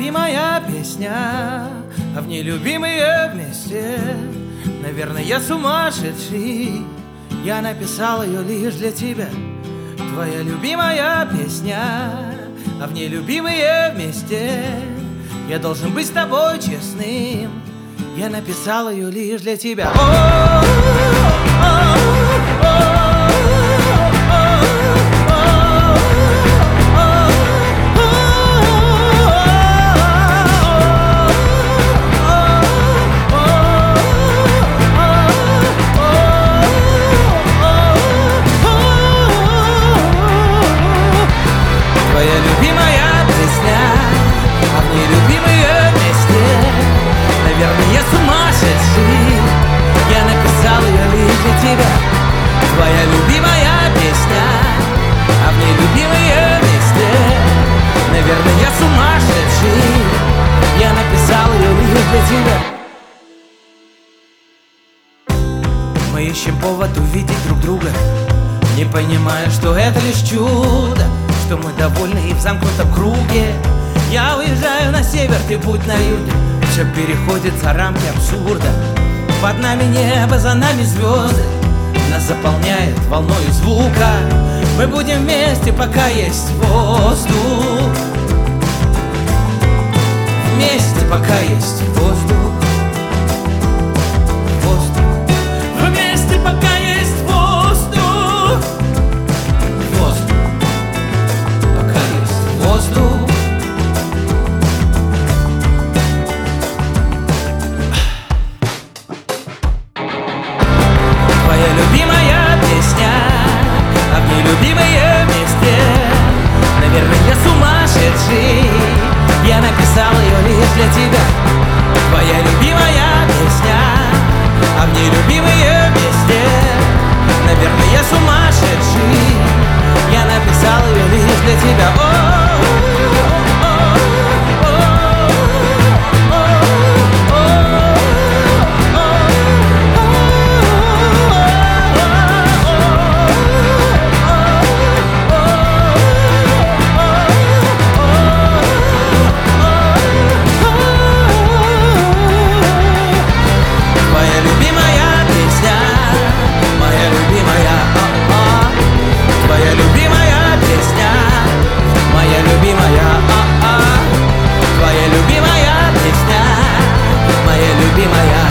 любимая песня, а в ней любимые вместе. Наверное, я сумасшедший, я написал ее лишь для тебя. Твоя любимая песня, а в ней любимые вместе. Я должен быть с тобой честным, я написал ее лишь для тебя. Твоя любимая песня, а в ней любимые вместе. Наверное, я сумасшедший, я написал ее лишь для тебя. Твоя любимая песня, а в ней любимые вместе. Наверное, я сумасшедший, я написал ее лишь для тебя. Мы ищем повод увидеть друг друга, не понимая, что это лишь чудо, что мы довольны и в замкнутом круге. Я уезжаю на север, ты путь на юге. Все переходит за рамки абсурда. Под нами небо, за нами звезды. Нас заполняет волной звука. Мы будем вместе, пока есть воздух. Вместе, пока есть воздух. Вместе, пока есть воздух. Воздух. Пока есть воздух. Твоя любимая песня, а в ней любимые вместе. Наверное, я сумасшедший, я написал ее лишь для тебя. Твоя любимая песня, а в ней любимые вместе. Наверное, я сумасшедший, я написал ее лишь для тебя. Твоя любимая песня, моя любимая, твоя любимая песня, моя любимая, твоя любимая песня, моя любимая.